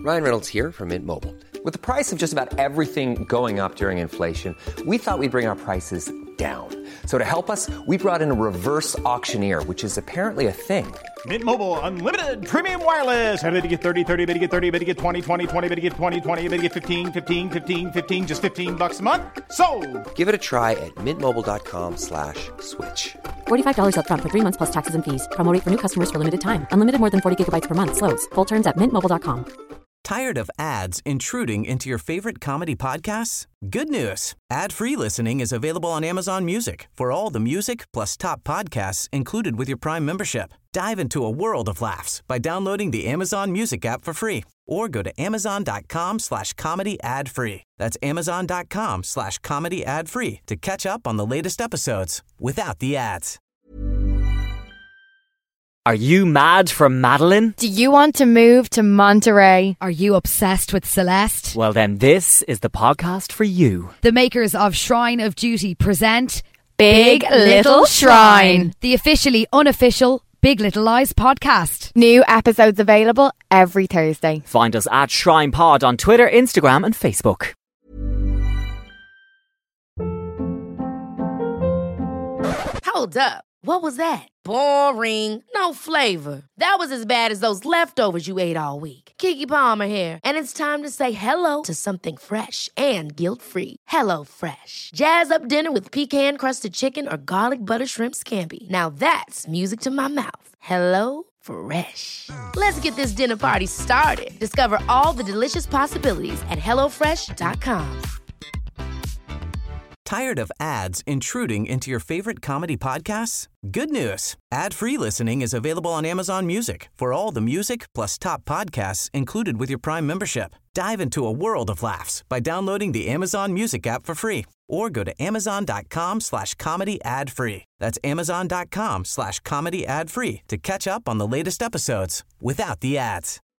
Ryan Reynolds here from Mint Mobile. With the price of just about everything going up during inflation, we thought we'd bring our prices down. So to help us, we brought in a reverse auctioneer, which is apparently a thing. Mint Mobile Unlimited Premium Wireless. How to get 30, 30, bit to get 30, bit to get 20, 20, 20, bit to get 20, 20, bit to get 15, 15, 15, 15, just $15 a month? Sold! Give it a try at mintmobile.com/switch. $45 up front for 3 months plus taxes and fees. Promo rate for new customers for limited time. Unlimited more than 40 gigabytes per month. Slows full terms at mintmobile.com. Tired of ads intruding into your favorite comedy podcasts? Good news. Ad-free listening is available on Amazon Music for all the music plus top podcasts included with your Prime membership. Dive into a world of laughs by downloading the Amazon Music app for free or go to amazon.com/comedy ad-free. That's amazon.com/comedy ad-free to catch up on the latest episodes without the ads. Are you mad for Madeline? Do you want to move to Monterey? Are you obsessed with Celeste? Well, then this is the podcast for you. The makers of Shrine of Duty present Big Little Shrine, the officially unofficial Big Little Lies podcast. New episodes available every Thursday. Find us at Shrine Pod on Twitter, Instagram and Facebook. Hold up. What was that? Boring. No flavor. That was as bad as those leftovers you ate all week. Keke Palmer here, and it's time to say hello to something fresh and guilt-free. Hello Fresh. Jazz up dinner with pecan-crusted chicken or garlic butter shrimp scampi. Now that's music to my mouth. Hello Fresh. Let's get this dinner party started. Discover all the delicious possibilities at hellofresh.com. Tired of ads intruding into your favorite comedy podcasts? Good news. Ad-free listening is available on Amazon Music for all the music plus top podcasts included with your Prime membership. Dive into a world of laughs by downloading the Amazon Music app for free or go to amazon.com/comedy ad-free. That's amazon.com/comedy ad-free to catch up on the latest episodes without the ads.